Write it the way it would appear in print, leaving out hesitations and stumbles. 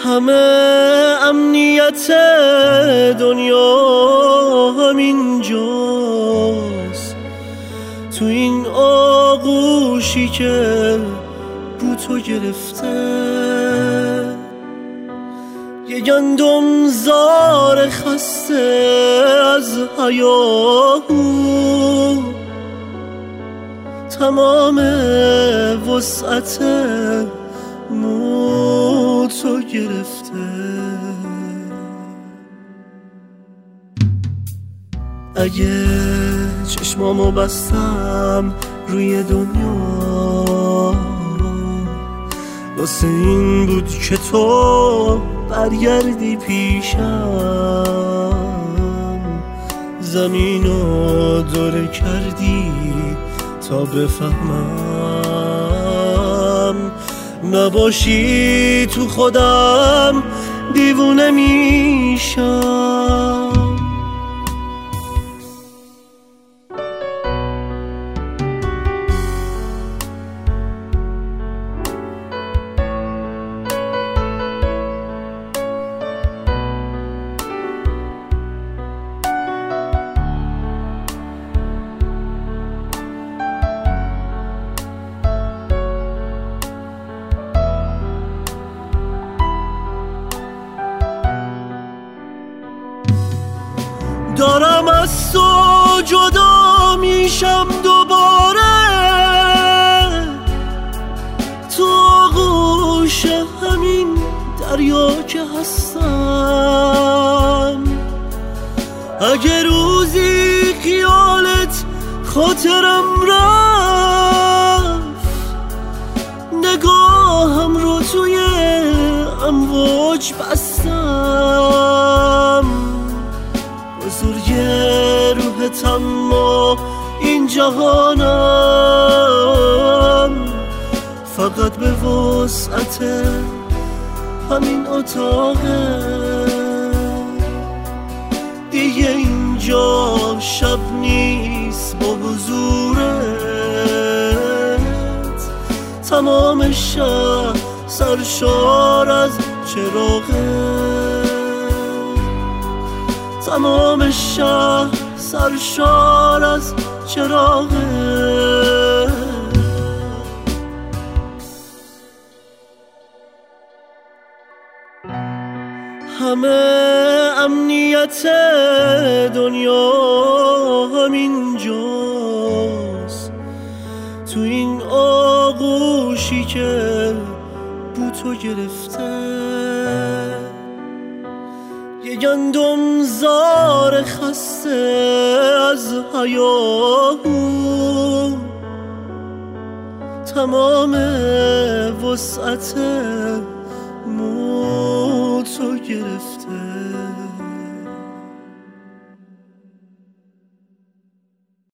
همه امنیت دنیا همینجاست، تو این آغوشی که رو تو گرفته. یه گندم زار خسته از هیاهو تمام وسعت مو تو گرفته. اگه چشمامو بستم روی دنیا، واسه این بود که تو برگردی پیشم، زمینو دوره کردی تا بفهمم نباشی تو خودم دیوونه میشم. دارم از تو جدا میشم دوباره، تو آغوش همین دریا که هستم. اگه روزی خیالت خاطرم رفت، نگاهم رو توی امواج بستم. بزرگ روحتم و این جهانم، فقط به وسعت همین اتاقه. دیگه اینجا شب نیست با حضورت، تمام شب سرشار از چراغه. تمام شهر سرشار از چراغه. همه امنیت دنیا همینجاست، تو این آغوشی که رو تو گرفته. یه گندم زار خسته از هیاهو تمام وسعت مو تو گرفته.